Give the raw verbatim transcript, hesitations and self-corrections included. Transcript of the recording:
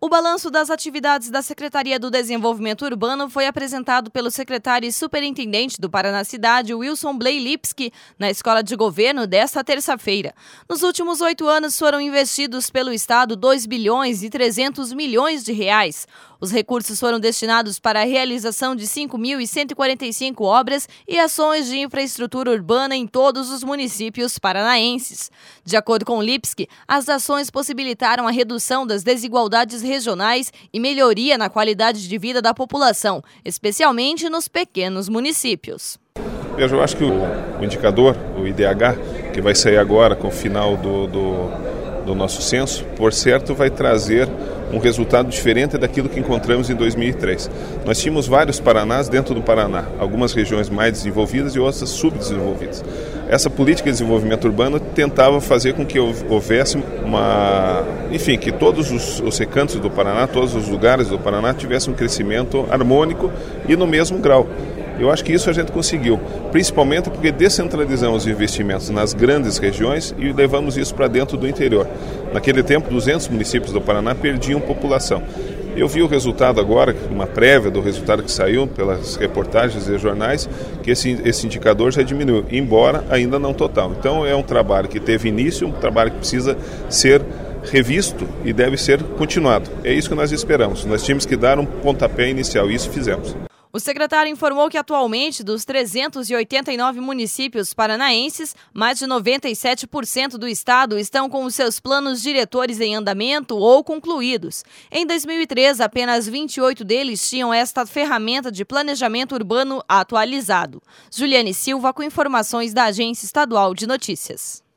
O balanço das atividades da Secretaria do Desenvolvimento Urbano foi apresentado pelo secretário e superintendente do Paraná Cidade, Wilson Bley Lipski, na Escola de Governo desta terça-feira. Nos últimos oito anos foram investidos pelo Estado dois bilhões e trezentos milhões de reais. Os recursos foram destinados para a realização de cinco mil cento e quarenta e cinco obras e ações de infraestrutura urbana em todos os municípios paranaenses. De acordo com Lipski, as ações possibilitaram a redução das desigualdades regionais e melhoria na qualidade de vida da população, especialmente nos pequenos municípios. Eu acho que o, o indicador, o I D H, que vai sair agora com o final do, do, do nosso censo, por certo vai trazer um resultado diferente daquilo que encontramos em dois mil e três. Nós tínhamos vários Paranás dentro do Paraná, algumas regiões mais desenvolvidas e outras subdesenvolvidas. Essa política de desenvolvimento urbano tentava fazer com que houvesse uma... Enfim, que todos os, os recantos do Paraná, todos os lugares do Paraná tivessem um crescimento harmônico e no mesmo grau. Eu acho que isso a gente conseguiu, principalmente porque descentralizamos os investimentos nas grandes regiões e levamos isso para dentro do interior. Naquele tempo, duzentos municípios do Paraná perdiam população. Eu vi o resultado agora, uma prévia do resultado que saiu pelas reportagens e jornais, que esse, esse indicador já diminuiu, embora ainda não total. Então é um trabalho que teve início, um trabalho que precisa ser revisto e deve ser continuado. É isso que nós esperamos. Nós tínhamos que dar um pontapé inicial e isso fizemos. O secretário informou que atualmente, dos trezentos e oitenta e nove municípios paranaenses, mais de noventa e sete por cento do estado estão com os seus planos diretores em andamento ou concluídos. Em dois mil e três, apenas vinte e oito deles tinham esta ferramenta de planejamento urbano atualizado. Juliane Silva com informações da Agência Estadual de Notícias.